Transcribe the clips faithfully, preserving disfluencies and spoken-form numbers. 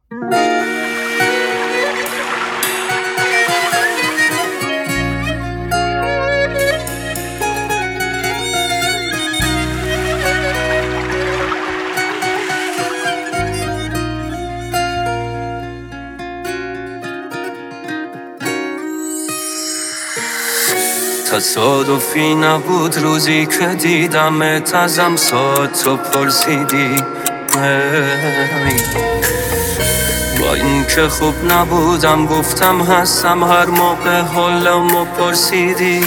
تصادفی نبود روزی که دیدمت ازم ساعت تو پرسیدی، با این که خوب نبودم گفتم هستم هر موقع حالمو پرسیدی.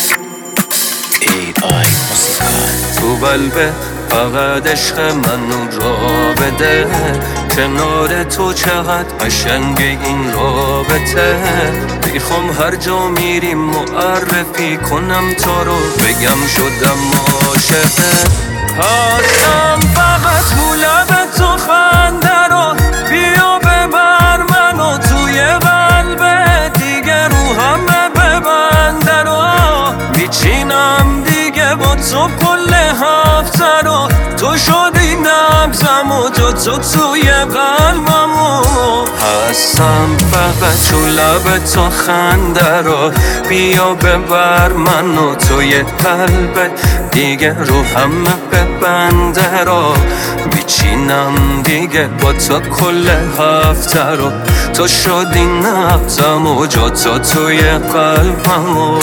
ای آی موسیقال تو قلبه فقط عشق منو را بده، کنار تو چقدر قشنگه این رابطه. میخوام هر جا میریم معرفی کنم تو رو، بگم شدم عاشقه. هستم فقط تو لب تو خنده رو، بیا ببر منو توی قلبت دیگه، رو همه ببنده رو میچینم دیگه با تو کل هفته رو. تو شدی نبزم و جا تو توی قلبمو. هستم فقط تو لب تو خنده رو، بیا ببر منو توی قلبت دیگه، رو همه ببنده رو میچینم دیگه با تو کل هفته رو. تو شدی نبزم و جا تو توی قلبمو.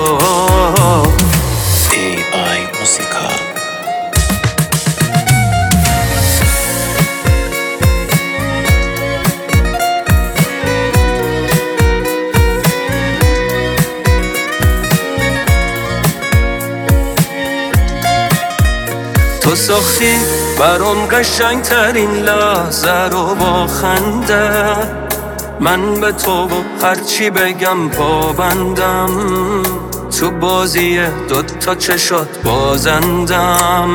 ای آی موسیقال تو ساختی برام قشنگ ترین لحظه رو با خنده، من به تو و هرچی بگم پابندم، تو بازی دوتا چشات بازندم.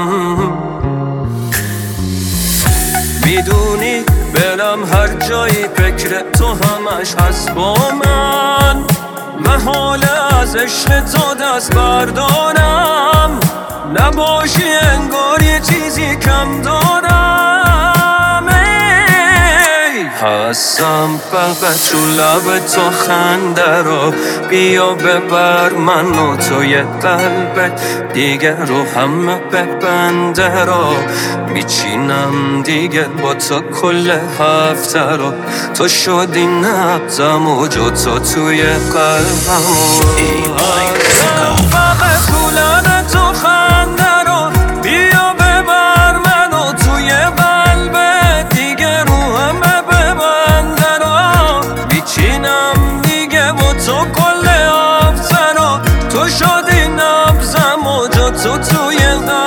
میدونی برم هر جایی فکر تو همش هست با من، محاله از عشق تو دست بردارم، نباشی انگار یه چیزی کم دارم. ای هستم فقط تو لب تو خنده رو، بیا ببر منو توی قلبت دیگه، رو همه ببنده رو میچینم دیگه با تو کل هفته رو. تو شدی نبزم و جا تو توی قلبمو. ای آی هستم موسیقال فقط تو لب تو خنده رو، بیا ببر منو توی قلبت دیگه، رو همه ببنده رو میچینم دیگه با تو کل هفته رو. تو شدی نبزم و جا تو توی قلبمو.